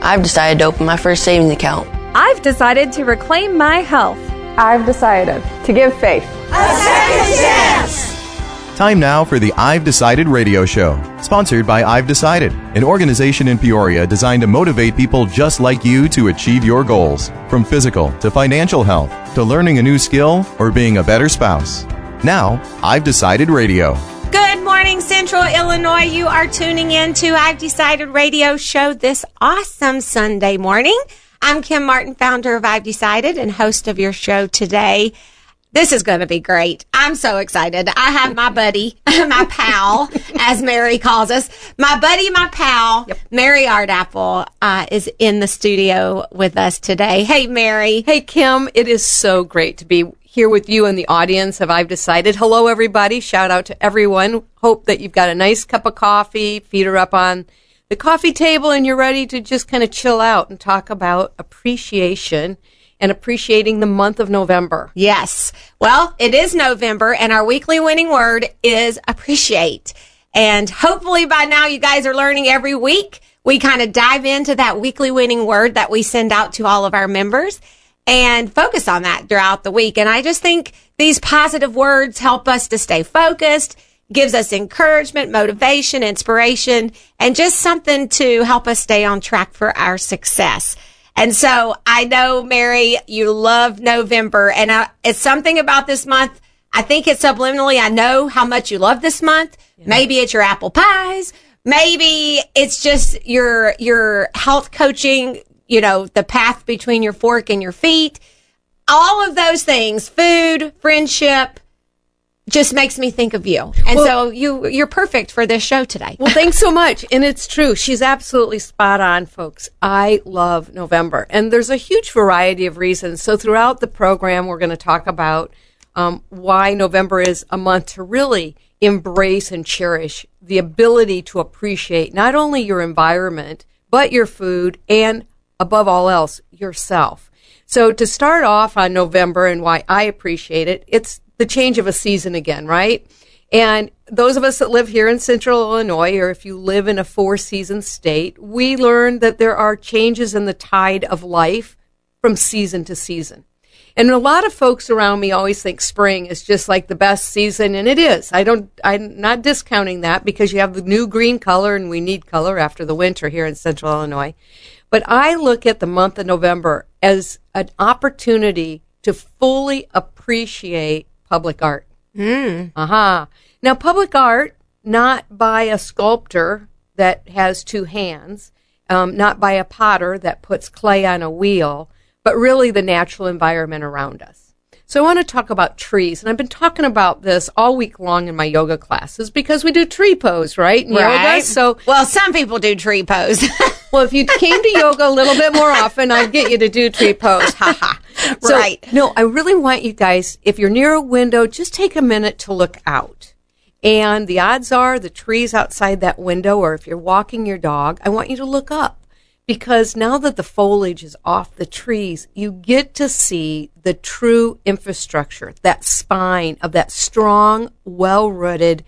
I've decided to open my first savings account. I've decided to reclaim my health. I've decided to give faith a second chance. Time now for the I've Decided radio show, sponsored by I've Decided, an organization in Peoria designed to motivate people just like you to achieve your goals, from physical to financial health, to learning a new skill or being a better spouse. Now, I've Decided radio. Good morning, Central Illinois. You are tuning in to I've Decided radio show this awesome Sunday morning. I'm Kim Martin, founder of I've Decided and host of your show today. This is going to be great. I'm so excited. I have my buddy, my pal, as Mary calls us. My buddy, my pal, Mary Ardapple, is in the studio with us today. Hey, Mary. Hey, Kim. It is so great to be here with you and the audience of I've Decided. Hello, everybody. Shout out to everyone. Hope that you've got a nice cup of coffee, feet are up on the coffee table, and you're ready to just kind of chill out and talk about appreciation and appreciating the month of November. Yes. Well, it is November, and our weekly winning word is appreciate. And hopefully by now you guys are learning every week. We kind of dive into that weekly winning word that we send out to all of our members and focus on that throughout the week. And I just think these positive words help us to stay focused, gives us encouragement, motivation, inspiration, and just something to help us stay on track for our success. And so I know, Mary, you love November, and it's something about this month. I think it's subliminally. I know how much you love this month. Yeah. Maybe it's your apple pies. Maybe it's just your health coaching, you know, the path between your fork and your feet. All of those things, food, friendship, just makes me think of you. And so you're perfect for this show today. Well, thanks so much. And it's true. She's absolutely spot on, folks. I love November. And there's a huge variety of reasons. So throughout the program, we're going to talk about why November is a month to really embrace and cherish the ability to appreciate not only your environment, but your food and, above all else, yourself. So to start off on November and why I appreciate it, it's the change of a season again, right? And those of us that live here in Central Illinois, or if you live in a four-season state, we learn that there are changes in the tide of life from season to season. And a lot of folks around me always think spring is just like the best season, and it is. I'm not discounting that because you have the new green color, and we need color after the winter here in Central Illinois. But I look at the month of November as an opportunity to fully appreciate public art. Now, public art, not by a sculptor that has two hands, not by a potter that puts clay on a wheel, but really the natural environment around us. So I want to talk about trees, and I've been talking about this all week long in my yoga classes because we do tree pose, right? In yoga. So, well, some people do tree pose. Well, if you came to yoga a little bit more often, I'd get you to do tree pose. Ha ha. So, right. No, I really want you guys, if you're near a window, just take a minute to look out. And the odds are the trees outside that window, or if you're walking your dog, I want you to look up. Because now that the foliage is off the trees, you get to see the true infrastructure, that spine of that strong, well-rooted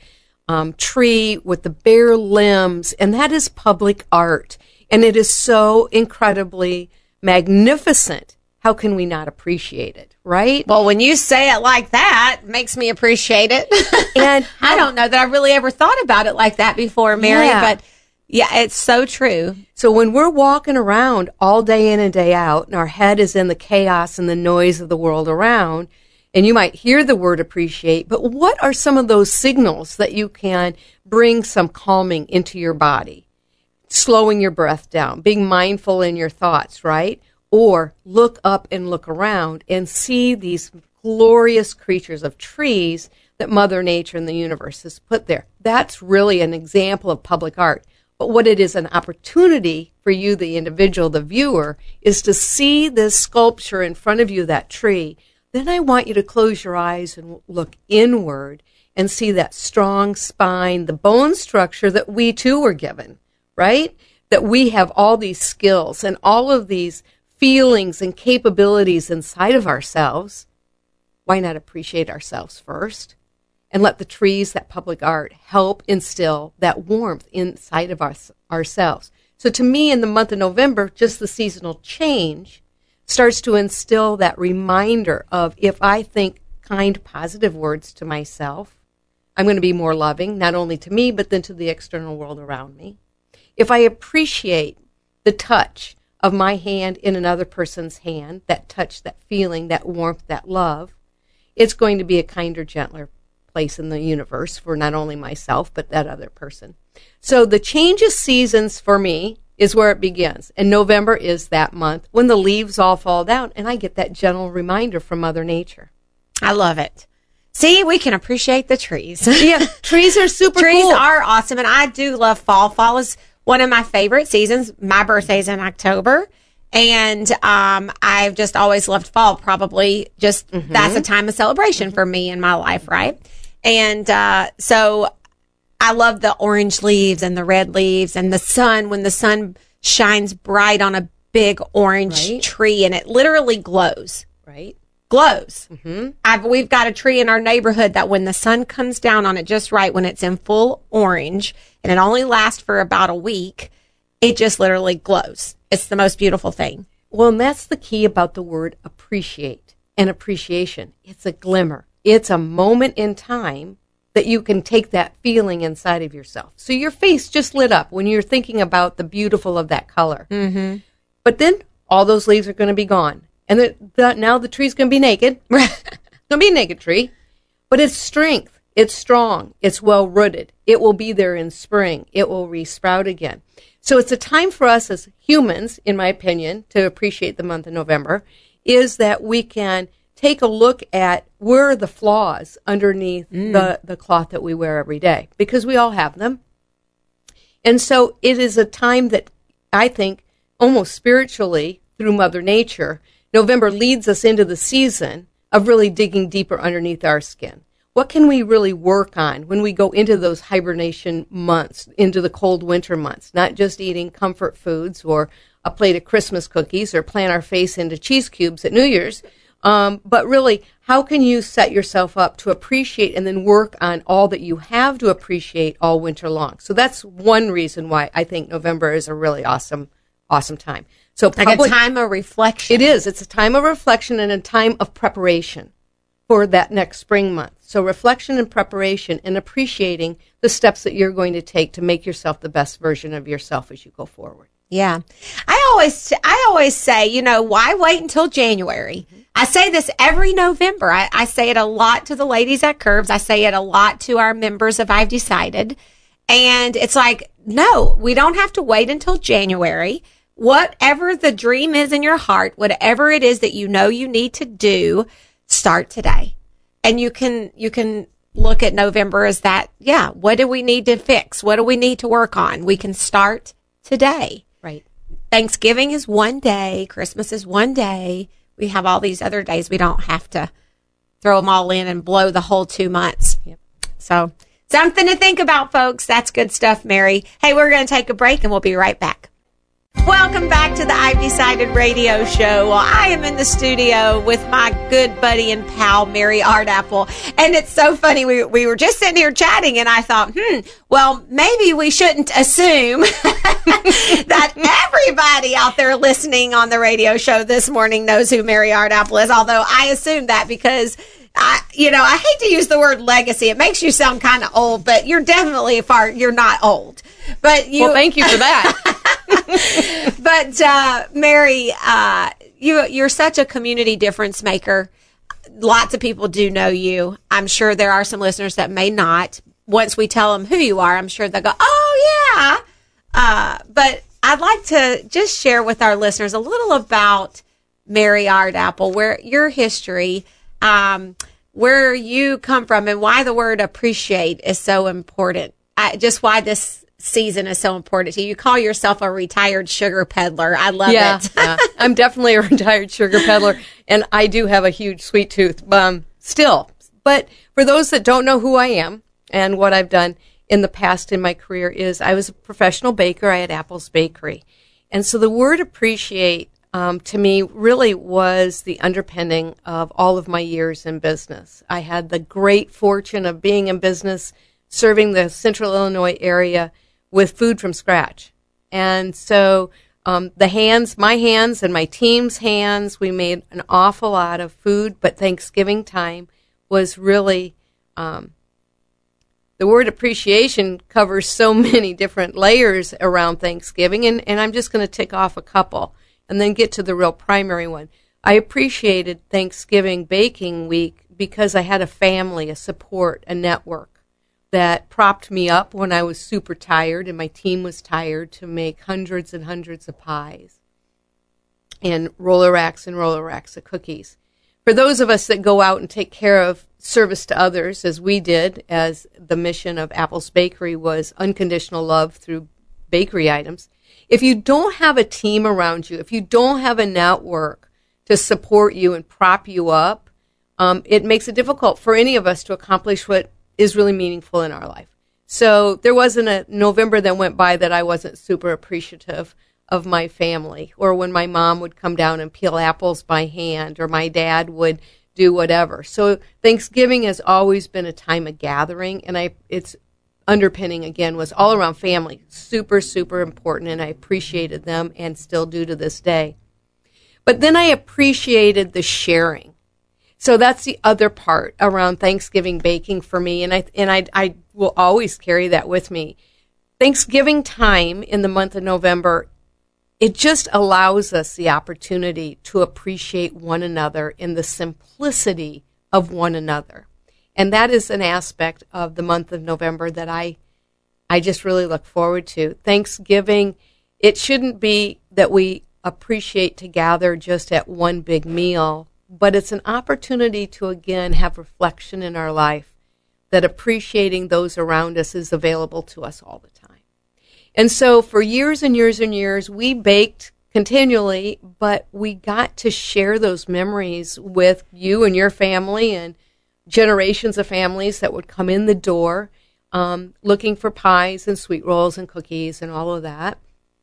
tree with the bare limbs. And that is public art. And it is so incredibly magnificent. How can we not appreciate it, right? Well, when you say it like that, it makes me appreciate it. And I don't know that I really ever thought about it like that before, Mary, but yeah, it's so true. So when we're walking around all day in and day out, and our head is in the chaos and the noise of the world around, and you might hear the word appreciate, but what are some of those signals that you can bring some calming into your body? Slowing your breath down, being mindful in your thoughts, right? Or look up and look around and see these glorious creatures of trees that Mother Nature and the universe has put there. That's really an example of public art. But what it is an opportunity for you, the individual, the viewer, is to see this sculpture in front of you, that tree. Then I want you to close your eyes and look inward and see that strong spine, the bone structure that we too were given, right? That we have all these skills and all of these feelings and capabilities inside of ourselves. Why not appreciate ourselves first? And let the trees, that public art, help instill that warmth inside of ourselves. So to me, in the month of November, just the seasonal change starts to instill that reminder of if I think kind, positive words to myself, I'm going to be more loving, not only to me, but then to the external world around me. If I appreciate the touch of my hand in another person's hand, that touch, that feeling, that warmth, that love, it's going to be a kinder, gentler place in the universe for not only myself, but that other person. So the change of seasons for me is where it begins. And November is that month when the leaves all fall down, and I get that gentle reminder from Mother Nature. I love it. See, we can appreciate the trees. Yeah, trees are super Trees cool. are awesome, and I do love fall. Fall is one of my favorite seasons. My birthday's in October, and I've just always loved fall. Probably just that's a time of celebration for me in my life, right? And so I love the orange leaves and the red leaves and the sun, when the sun shines bright on a big orange tree and it literally glows. Right. Glows. We've got a tree in our neighborhood that when the sun comes down on it just right, when it's in full orange, and it only lasts for about a week, it just literally glows. It's the most beautiful thing. Well, and that's the key about the word appreciate and appreciation. It's a glimmer. It's a moment in time that you can take that feeling inside of yourself. So your face just lit up when you're thinking about the beautiful of that color. But then all those leaves are going to be gone. And now the tree's going to be naked. It's going to be a naked tree. But it's strength. It's strong. It's well-rooted. It will be there in spring. It will resprout again. So it's a time for us as humans, in my opinion, to appreciate the month of November, is that we can take a look at where are the flaws underneath the cloth that we wear every day, because we all have them. And so it is a time that I think almost spiritually, through Mother Nature, November leads us into the season of really digging deeper underneath our skin. What can we really work on when we go into those hibernation months, into the cold winter months? Not just eating comfort foods or a plate of Christmas cookies or plant our face into cheese cubes at New Year's, but really, how can you set yourself up to appreciate and then work on all that you have to appreciate all winter long? So that's one reason why I think November is a really awesome time. So like a time of reflection. It is. It's a time of reflection and a time of preparation for that next spring month. So reflection and preparation and appreciating the steps that you're going to take to make yourself the best version of yourself as you go forward. Yeah. I always say, why wait until January? I say this every November. I say it a lot to the ladies at Curves. I say it a lot to our members of I've Decided. And it's like, no, we don't have to wait until January. Whatever the dream is in your heart, whatever it is that you know you need to do, start today. And you can look at November as that, what do we need to fix? What do we need to work on? We can start today. Right. Thanksgiving is one day. Christmas is one day. We have all these other days. We don't have to throw them all in and blow the whole 2 months. Yep. So something to think about, folks. That's good stuff, Mary. Hey, we're going to take a break and we'll be right back. Welcome back to the I've Decided radio show. Well, I am in the studio with my good buddy and pal, Mary Ardapple. And it's so funny. We were just sitting here chatting and I thought, well, maybe we shouldn't assume that everybody out there listening on the radio show this morning knows who Mary Ardapple is. Although I assume that because I hate to use the word legacy. It makes you sound kind of old, but you're definitely you're not old. But well, thank you for that. But Mary, you're such a community difference maker. Lots of people do know you. I'm sure there are some listeners that may not. Once we tell them who you are, I'm sure they'll go, oh, yeah. But I'd like to just share with our listeners a little about Mary Ardapple, where your history, where you come from, and why the word appreciate is so important. Just why this season is so important to you. You call yourself a retired sugar peddler. I love it. Yeah, I'm definitely a retired sugar peddler, and I do have a huge sweet tooth still. But for those that don't know who I am and what I've done in the past in my career is I was a professional baker. I had Apple's Bakery. And so the word appreciate to me really was the underpinning of all of my years in business. I had the great fortune of being in business, serving the Central Illinois area with food from scratch. And so my hands and my team's hands, we made an awful lot of food, but Thanksgiving time was really, the word appreciation covers so many different layers around Thanksgiving, and I'm just going to tick off a couple and then get to the real primary one. I appreciated Thanksgiving baking week because I had a family, a support, a network that propped me up when I was super tired and my team was tired to make hundreds and hundreds of pies and roller racks of cookies. For those of us that go out and take care of service to others, as we did, as the mission of Apple's Bakery was unconditional love through bakery items, if you don't have a team around you, if you don't have a network to support you and prop you up, it makes it difficult for any of us to accomplish what is really meaningful in our life. So there wasn't a November that went by that I wasn't super appreciative of my family, or when my mom would come down and peel apples by hand, or my dad would do whatever. So Thanksgiving has always been a time of gathering, and its underpinning, again, was all around family. Super, super important, and I appreciated them and still do to this day. But then I appreciated the sharing. So that's the other part around Thanksgiving baking for me, and I will always carry that with me. Thanksgiving time in the month of November, it just allows us the opportunity to appreciate one another in the simplicity of one another. And that is an aspect of the month of November that I just really look forward to. Thanksgiving, it shouldn't be that we appreciate to gather just at one big meal, but it's an opportunity to, again, have reflection in our life that appreciating those around us is available to us all the time. And so for years and years and years, we baked continually, but we got to share those memories with you and your family and generations of families that would come in the door looking for pies and sweet rolls and cookies and all of that.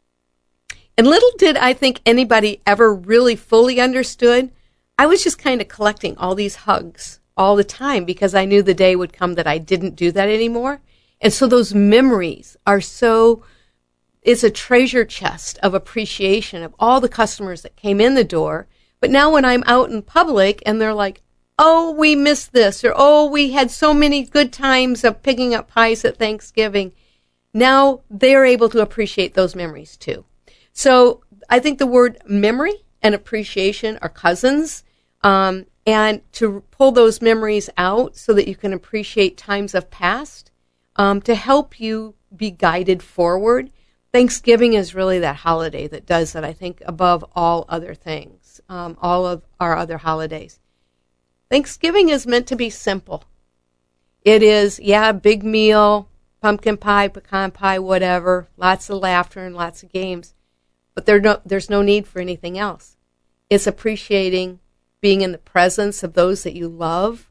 And little did I think anybody ever really fully understood, I was just kind of collecting all these hugs all the time because I knew the day would come that I didn't do that anymore. And so those memories are it's a treasure chest of appreciation of all the customers that came in the door. But now when I'm out in public and they're like, oh, we missed this, or oh, we had so many good times of picking up pies at Thanksgiving, now they're able to appreciate those memories too. So I think the word memory and appreciation are cousins. And to pull those memories out so that you can appreciate times of past, to help you be guided forward. Thanksgiving is really that holiday that does that, I think, above all other things, all of our other holidays. Thanksgiving is meant to be simple. It is, big meal, pumpkin pie, pecan pie, whatever, lots of laughter and lots of games. But there's no need for anything else. It's appreciating being in the presence of those that you love,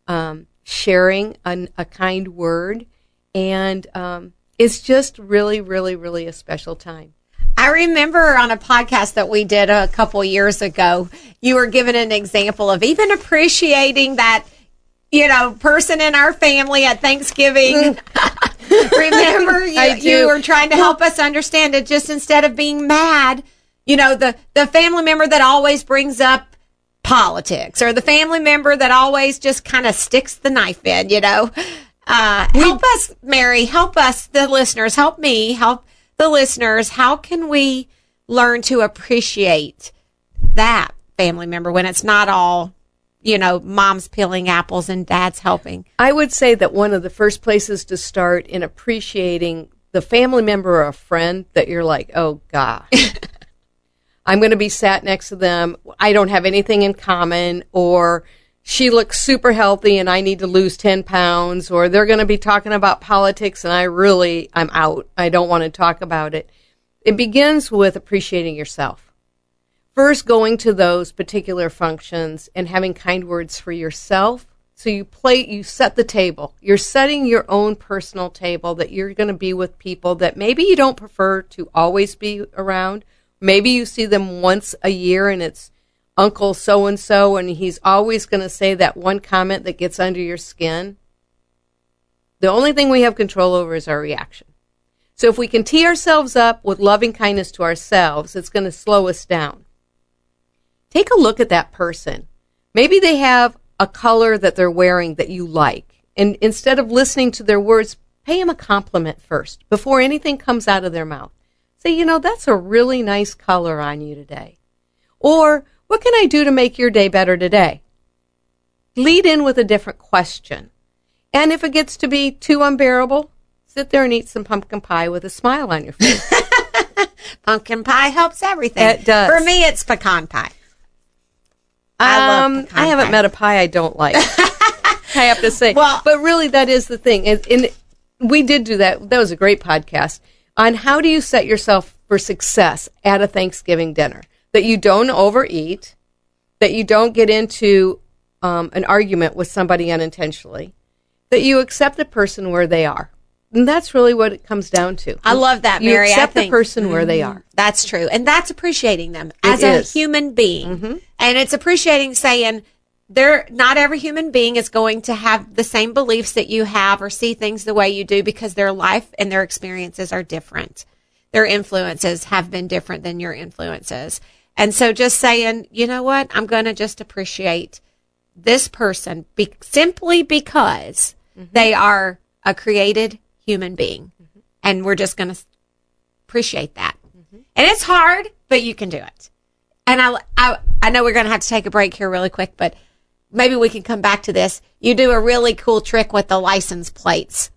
sharing a kind word, and it's just really, really, really a special time. I remember on a podcast that we did a couple years ago, you were given an example of even appreciating that, person in our family at Thanksgiving. Remember, you were trying to help us understand it, just instead of being mad, the family member that always brings up politics, or the family member that always just kind of sticks the knife in, help us, Mary, help us, the listeners, help me, help the listeners. How can we learn to appreciate that family member when it's not all, mom's peeling apples and dad's helping? I would say that one of the first places to start in appreciating the family member or a friend that you're like, oh gosh, I'm going to be sat next to them. I don't have anything in common, or she looks super healthy and I need to lose 10 pounds, or they're going to be talking about politics and I'm out. I don't want to talk about it. It begins with appreciating yourself. First, going to those particular functions and having kind words for yourself. So you set the table. You're setting your own personal table that you're going to be with people that maybe you don't prefer to always be around. Maybe you see them once a year and it's Uncle so-and-so and he's always going to say that one comment that gets under your skin. The only thing we have control over is our reaction. So if we can tee ourselves up with loving kindness to ourselves, it's going to slow us down. Take a look at that person. Maybe they have a color that they're wearing that you like. And instead of listening to their words, pay them a compliment first before anything comes out of their mouth. Say, that's a really nice color on you today. Or, what can I do to make your day better today? Lead in with a different question. And if it gets to be too unbearable, sit there and eat some pumpkin pie with a smile on your face. Pumpkin pie helps everything. It does. For me, it's pecan pie. I love pecan I haven't pie. met a pie I don't like. I have to say. Well, but really, that is the thing. And we did do that. That was a great podcast on how do you set yourself for success at a Thanksgiving dinner. That you don't overeat, that you don't get into an argument with somebody unintentionally, that you accept the person where they are. And that's really what it comes down to. I love that, Mary. You accept I the think person where they are. That's true. And that's appreciating them as It a is. human being. And it's appreciating saying, not every human being is going to have the same beliefs that you have or see things the way you do because their life and their experiences are different. Their influences have been different than your influences. And so just saying, you know what, I'm going to just appreciate this person simply because they are a created human being. And we're just going to appreciate that. And it's hard, but you can do it. And I know we're going to have to take a break here really quick, but maybe we can come back to this. You do a really cool trick with the license plates.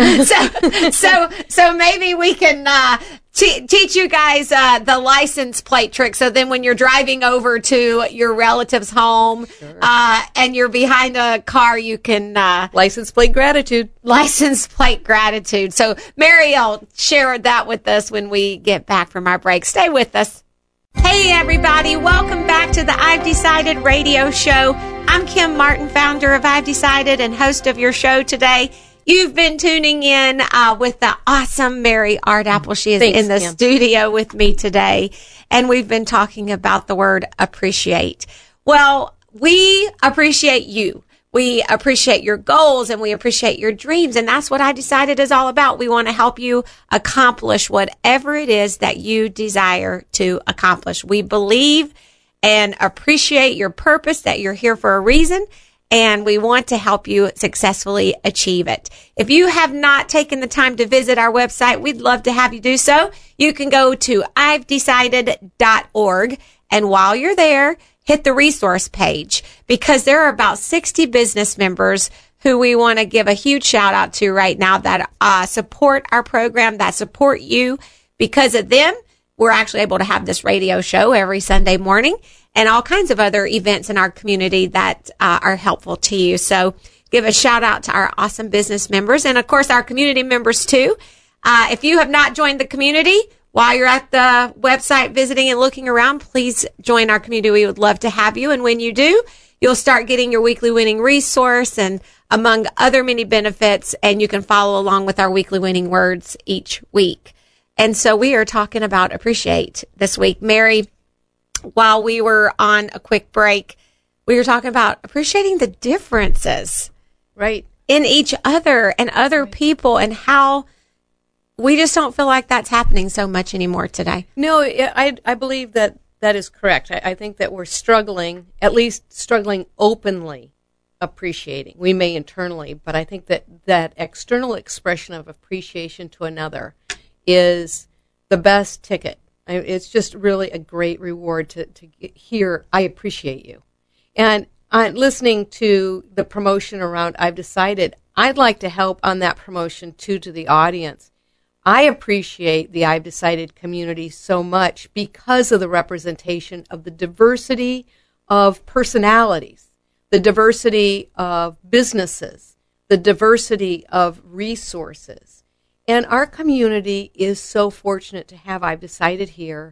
so maybe we can teach you guys the license plate trick. So then when you're driving over to your relative's home and you're behind a car, you can License plate gratitude. license plate gratitude. So Mary will share that with us when we get back from our break. Stay with us. Hey everybody, welcome back to the I've Decided radio show. I'm Kim Martin, founder of I've Decided and host of your show today. You've been tuning in with the awesome Mary Ardapple. She is in the studio with me today, and we've been talking about the word appreciate. Well, we appreciate you. We appreciate your goals and we appreciate your dreams. And that's what I Decided is all about. We want to help you accomplish whatever it is that you desire to accomplish. We believe and appreciate your purpose, that you're here for a reason, and we want to help you successfully achieve it. If you have not taken the time to visit our website, we'd love to have you do so. You can go to ivedecided.org, and while you're there, hit the resource page, because there are about 60 business members who we want to give a huge shout out to right now that support our program, that support you. Because of them, we're actually able to have this radio show every Sunday morning and all kinds of other events in our community that are helpful to you. So give a shout out to our awesome business members and, of course, our community members, too. If you have not joined the community, while you're at the website visiting and looking around, please join our community. We would love to have you. And when you do, you'll start getting your weekly winning resource and among other many benefits. And you can follow along with our weekly winning words each week. And so we are talking about appreciate this week. Mary, while we were on a quick break, we were talking about appreciating the differences Right. in each other and other people and how we just don't feel like that's happening so much anymore today. No, I believe that is correct. I think that we're struggling, at least struggling openly, appreciating. We may internally, but I think that external expression of appreciation to another is the best ticket. It's just really a great reward to hear, I appreciate you. And listening to the promotion around I've Decided, I'd like to help on that promotion too to the audience. I appreciate the I've Decided community so much because of the representation of the diversity of personalities, the diversity of businesses, the diversity of resources. And our community is so fortunate to have I've Decided here.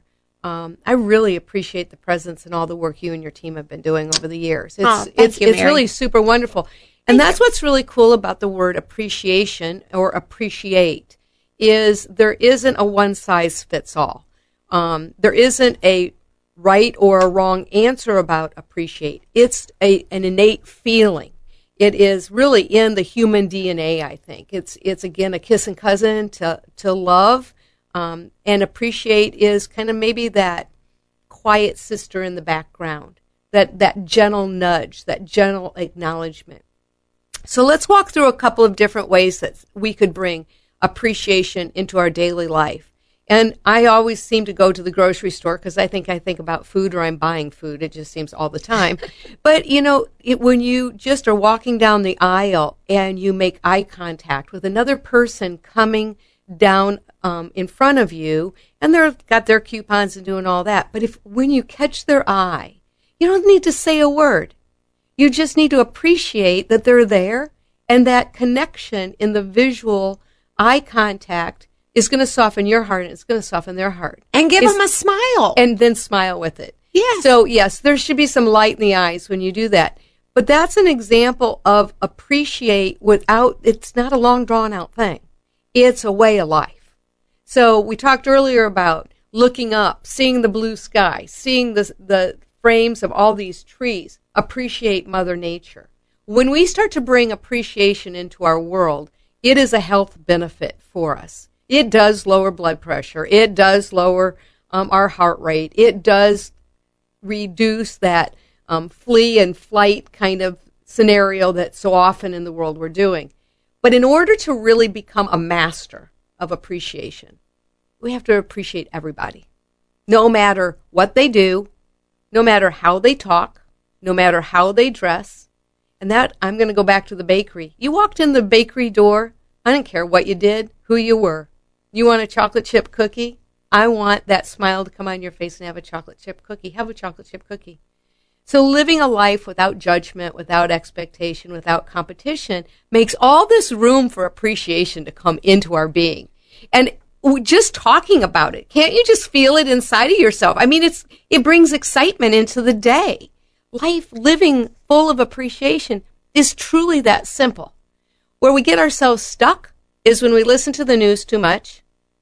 I really appreciate the presence and all the work you and your team have been doing over the years. It's really super wonderful. And that's what's really cool about the word appreciation or appreciate. Is there isn't a one-size-fits-all. There isn't a right or a wrong answer about appreciate. It's an innate feeling. It is really in the human DNA, I think. It's again, a kissing cousin to love, and appreciate is kind of maybe that quiet sister in the background, that gentle nudge, that gentle acknowledgement. So let's walk through a couple of different ways that we could bring appreciation into our daily life. And I always seem to go to the grocery store because I think about food or I'm buying food. It just seems all the time. But, when you just are walking down the aisle and you make eye contact with another person coming down in front of you, and they've got their coupons and doing all that. But when you catch their eye, you don't need to say a word. You just need to appreciate that they're there, and that connection in the visual eye contact is going to soften your heart, and it's going to soften their heart. And give them a smile. And then smile with it. Yes. So, yes, there should be some light in the eyes when you do that. But that's an example of appreciate it's not a long, drawn-out thing. It's a way of life. So we talked earlier about looking up, seeing the blue sky, seeing the frames of all these trees. Appreciate Mother Nature. When we start to bring appreciation into our world, it is a health benefit for us. It does lower blood pressure. It does lower our heart rate. It does reduce that flee and flight kind of scenario that so often in the world we're doing. But in order to really become a master of appreciation, we have to appreciate everybody, no matter what they do, no matter how they talk, no matter how they dress. And that, I'm going to go back to the bakery. You walked in the bakery door, I don't care what you did, who you were. You want a chocolate chip cookie? I want that smile to come on your face and have a chocolate chip cookie. Have a chocolate chip cookie. So living a life without judgment, without expectation, without competition makes all this room for appreciation to come into our being. And just talking about it, can't you just feel it inside of yourself? I mean, it brings excitement into the day. Life living full of appreciation is truly that simple. Where we get ourselves stuck is when we listen to the news too much.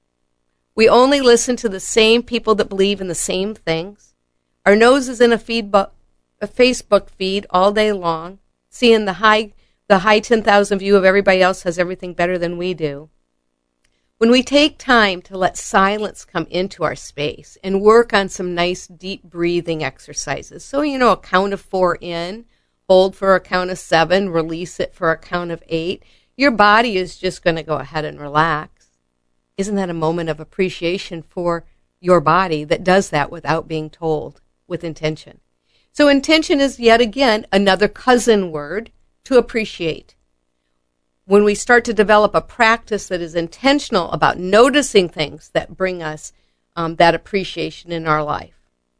We only listen to the same people that believe in the same things. Our nose is in a Facebook feed all day long, seeing the high 10,000 view of everybody else has everything better than we do. When we take time to let silence come into our space and work on some nice deep breathing exercises. So, a count of 4 in, hold for a count of 7, release it for a count of 8. Your body is just going to go ahead and relax. Isn't that a moment of appreciation for your body that does that without being told, with intention? So intention is yet again another cousin word to appreciate. When we start to develop a practice that is intentional about noticing things that bring us that appreciation in our life,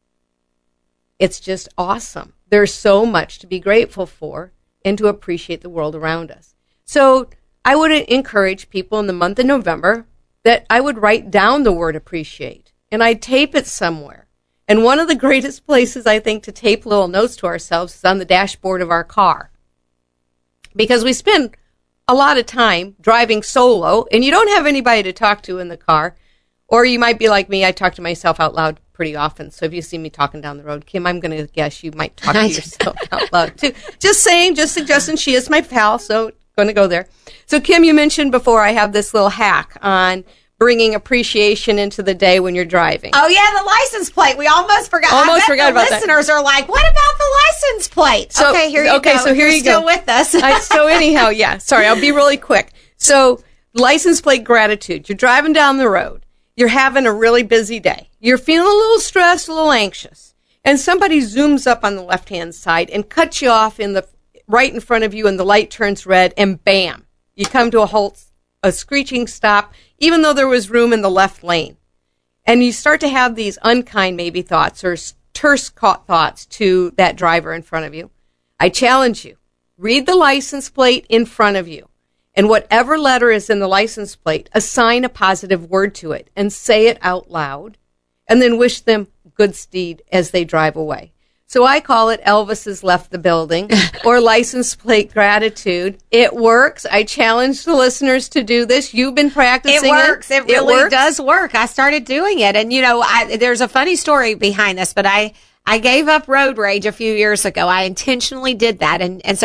it's just awesome. There's so much to be grateful for and to appreciate the world around us. So I would encourage people in the month of November that I would write down the word appreciate, and I'd tape it somewhere. And one of the greatest places, I think, to tape little notes to ourselves is on the dashboard of our car. Because we spend a lot of time driving solo, and you don't have anybody to talk to in the car. Or you might be like me, I talk to myself out loud pretty often. So if you see me talking down the road, Kim, I'm going to guess you might talk to yourself out loud too. Just saying, just suggesting. She is my pal, so going to go there. So Kim, you mentioned before I have this little hack on bringing appreciation into the day when you're driving. Oh yeah, the license plate. We almost forgot. Almost forgot about that. Listeners are like, what about the license plate? So, okay, here you go. So here you go. Still with us. So anyhow, yeah. Sorry, I'll be really quick. So license plate gratitude. You're driving down the road. You're having a really busy day. You're feeling a little stressed, a little anxious, and somebody zooms up on the left-hand side and cuts you off right in front of you, and the light turns red, and bam, you come to a halt, a screeching stop, even though there was room in the left lane. And you start to have these unkind maybe thoughts or terse thoughts to that driver in front of you. I challenge you, read the license plate in front of you, and whatever letter is in the license plate, assign a positive word to it and say it out loud, and then wish them Godspeed as they drive away. So I call it Elvis has left the building or license plate gratitude. It works. I challenge the listeners to do this. You've been practicing it. It works. It really does work. I started doing it. And, there's a funny story behind this, but I gave up road rage a few years ago. I intentionally did that. And so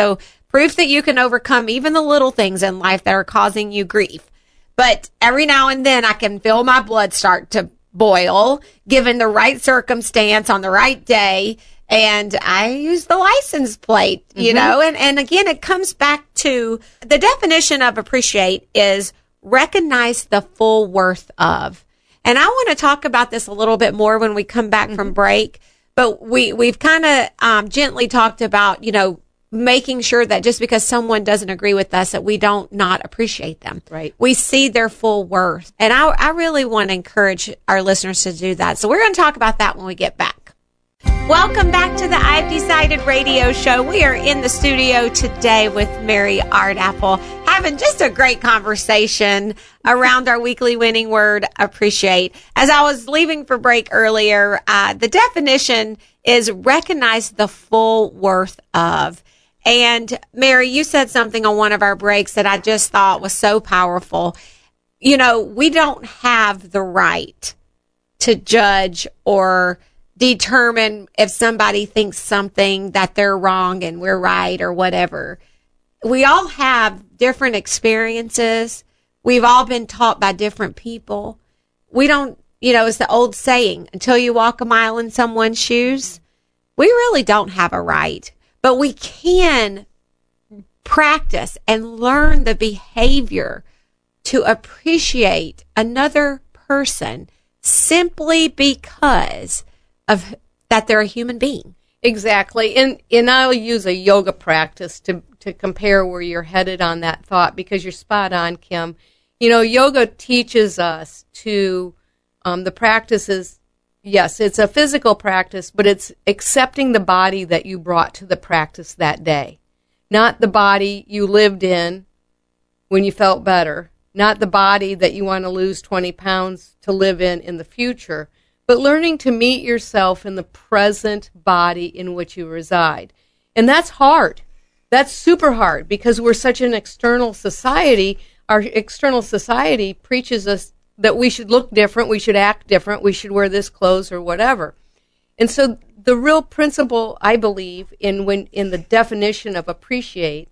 Proof that you can overcome even the little things in life that are causing you grief. But every now and then I can feel my blood start to boil, given the right circumstance on the right day. And I use the license plate, you know, and again, it comes back to the definition of appreciate is recognize the full worth of. And I want to talk about this a little bit more when we come back from break. But we've kind of gently talked about, you know, making sure that just because someone doesn't agree with us, that we don't not appreciate them. Right. We see their full worth. And I really want to encourage our listeners to do that. So we're going to talk about that when we get back. Welcome back to the I've Decided radio show. We are in the studio today with Mary Ardapple, having just a great conversation around our weekly winning word, appreciate. As I was leaving for break earlier, the definition is recognize the full worth of. And Mary, you said something on one of our breaks that I just thought was so powerful. You know, we don't have the right to judge or determine if somebody thinks something that they're wrong and we're right or whatever. We all have different experiences. We've all been taught by different people. We don't, you know, it's the old saying, until you walk a mile in someone's shoes, we really don't have a right. But we can practice and learn the behavior to appreciate another person simply because of that they're a human being. Exactly. And I'll use a yoga practice to compare where you're headed on that thought, because you're spot on, Kim. You know, yoga teaches us to, the practice is, yes, it's a physical practice, but it's accepting the body that you brought to the practice that day. Not the body you lived in when you felt better. Not the body that you want to lose 20 pounds to live in the future. But learning to meet yourself in the present body in which you reside. And that's hard. That's super hard because we're such an external society. Our external society preaches us that we should look different, we should act different, we should wear this clothes or whatever. And so the real principle, I believe, in the definition of appreciate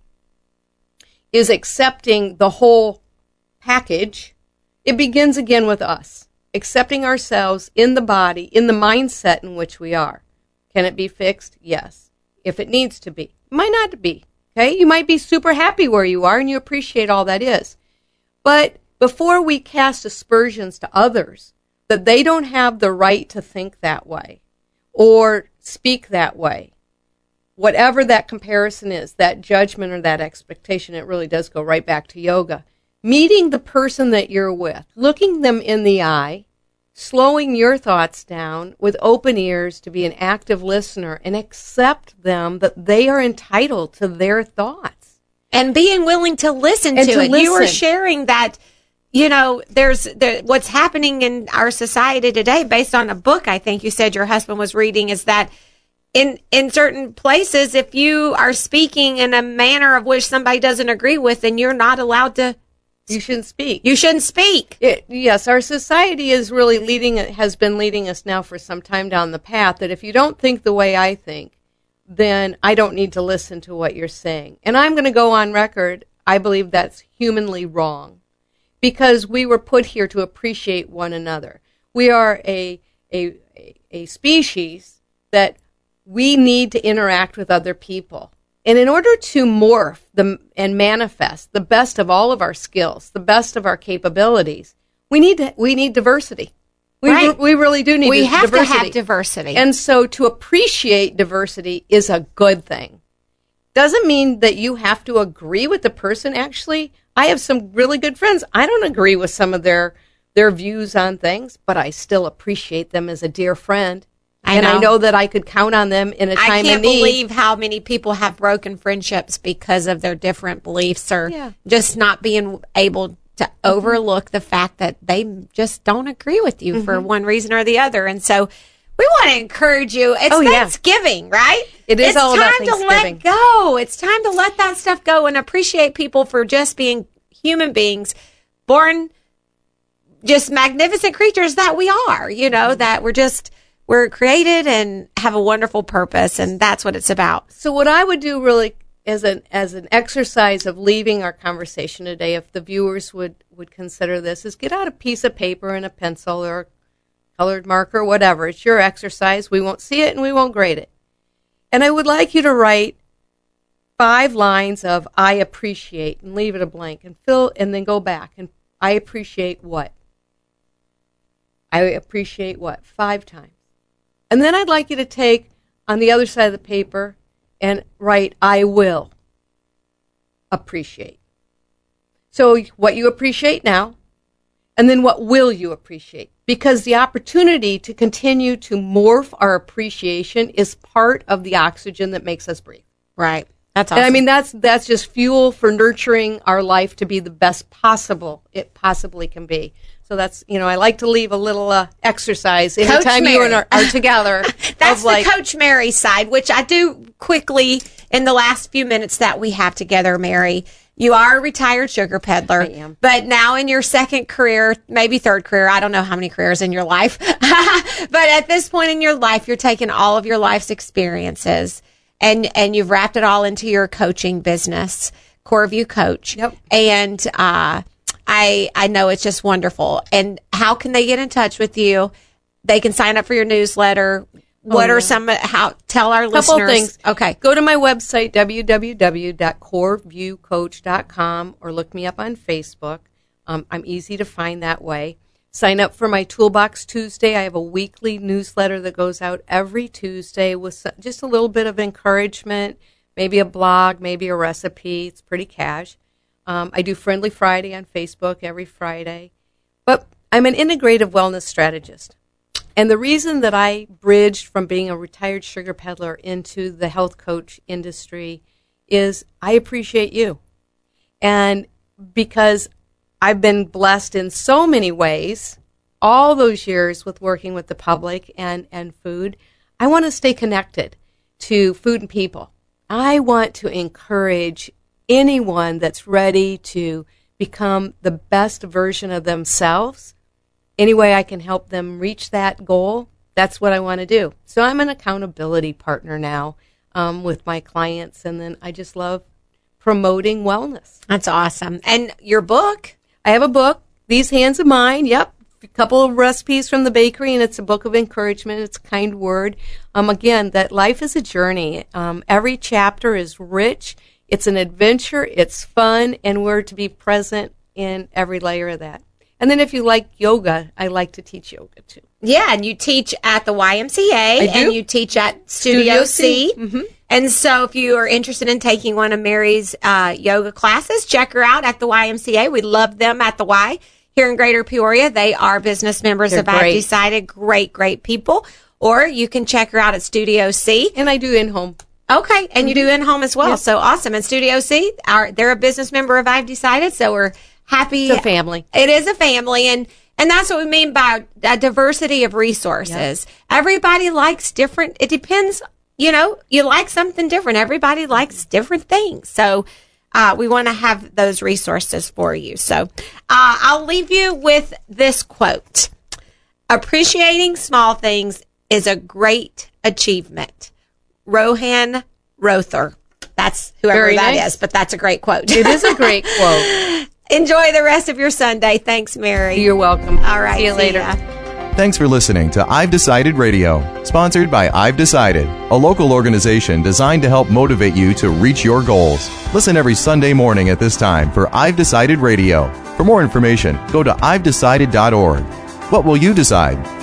is accepting the whole package. It begins again with us. Accepting ourselves in the body, in the mindset in which we are. Can it be fixed? Yes. If it needs to be. It might not be. Okay? You might be super happy where you are and you appreciate all that is. But before we cast aspersions to others that they don't have the right to think that way or speak that way, whatever that comparison is, that judgment or that expectation, it really does go right back to yoga. Meeting the person that you're with, looking them in the eye, slowing your thoughts down with open ears to be an active listener and accept them that they are entitled to their thoughts. And being willing to listen to it. You were sharing that, you know, there's what's happening in our society today based on a book I think you said your husband was reading is that in certain places, if you are speaking in a manner of which somebody doesn't agree with, then you're not allowed to. You shouldn't speak. You shouldn't speak. Yes, our society is really has been leading us now for some time down the path that if you don't think the way I think, then I don't need to listen to what you're saying. And I'm going to go on record, I believe that's humanly wrong because we were put here to appreciate one another. We are a species that we need to interact with other people. And in order to morph and manifest the best of all of our skills, the best of our capabilities, we need diversity. We really do need diversity. We have to have diversity. And so to appreciate diversity is a good thing. Doesn't mean that you have to agree with the person. Actually, I have some really good friends. I don't agree with some of their views on things, but I still appreciate them as a dear friend. I know that I could count on them in a time of need. I can't believe how many people have broken friendships because of their different beliefs or just not being able to overlook the fact that they just don't agree with you for one reason or the other. And so we want to encourage you. It's Thanksgiving, right? It is all about Thanksgiving. It's time to let go. It's time to let that stuff go and appreciate people for just being human beings, born just magnificent creatures that we are, you know, that we're created and have a wonderful purpose, and that's what it's about. So what I would do really as an exercise of leaving our conversation today, if the viewers would consider this, is get out a piece of paper and a pencil or a colored marker, whatever. It's your exercise. We won't see it and we won't grade it. And I would like you to write 5 lines of I appreciate and leave it a blank and fill and then go back and I appreciate what? I appreciate what? 5 times. And then I'd like you to take on the other side of the paper and write, I will appreciate. So what you appreciate now, and then what will you appreciate? Because the opportunity to continue to morph our appreciation is part of the oxygen that makes us breathe. Right. That's awesome. And I mean, that's just fuel for nurturing our life to be the best possible it possibly can be. So that's, I like to leave a little exercise anytime you and are together. That's the Coach Mary side, which I do quickly in the last few minutes that we have together, Mary. You are a retired sugar peddler. I am. But now in your second career, maybe third career, I don't know how many careers in your life. But at this point in your life, you're taking all of your life's experiences and you've wrapped it all into your coaching business, CoreView Coach. Yep. And I know it's just wonderful. And how can they get in touch with you? They can sign up for your newsletter. What are some, tell our listeners. Couple things. Okay. Go to my website, www.coreviewcoach.com, or look me up on Facebook. I'm easy to find that way. Sign up for my Toolbox Tuesday. I have a weekly newsletter that goes out every Tuesday with just a little bit of encouragement, maybe a blog, maybe a recipe. It's pretty cash. I do Friendly Friday on Facebook every Friday. But I'm an integrative wellness strategist. And the reason that I bridged from being a retired sugar peddler into the health coach industry is I appreciate you. And because I've been blessed in so many ways, all those years with working with the public and food, I want to stay connected to food and people. I want to encourage anyone that's ready to become the best version of themselves. Any way I can help them reach that goal, that's what I want to do. So I'm an accountability partner now with my clients, and then I just love promoting wellness. That's awesome. And your book? I have a book, These Hands of Mine. Yep. A couple of recipes from the bakery, and it's a book of encouragement. It's a kind word. Again, that life is a journey. Every chapter is rich. It's an adventure. It's fun, and we're to be present in every layer of that. And then if you like yoga, I like to teach yoga too. Yeah, and you teach at the YMCA, and you teach at Studio C. Mm-hmm. And so if you are interested in taking one of Mary's yoga classes, check her out at the YMCA. We love them at the Y here in Greater Peoria. They are business members of I've Decided. Great people. Or you can check her out at Studio C. And I do in-home. Okay, and you do in-home as well. Yep. So awesome. And Studio C, they're a business member of I've Decided, so we're happy. It's a family. It is a family, and that's what we mean by a diversity of resources. Yep. Everybody likes different. It depends, you like something different. Everybody likes different things. So we want to have those resources for you. So I'll leave you with this quote. Appreciating small things is a great achievement. Rohan Rother. That's whoever that is, but that's a great quote. It is a great quote. Enjoy the rest of your Sunday. Thanks, Mary. You're welcome. All right. See you later. Thanks for listening to I've Decided Radio, sponsored by I've Decided, a local organization designed to help motivate you to reach your goals. Listen every Sunday morning at this time for I've Decided Radio. For more information, go to I'veDecided.org. What will you decide?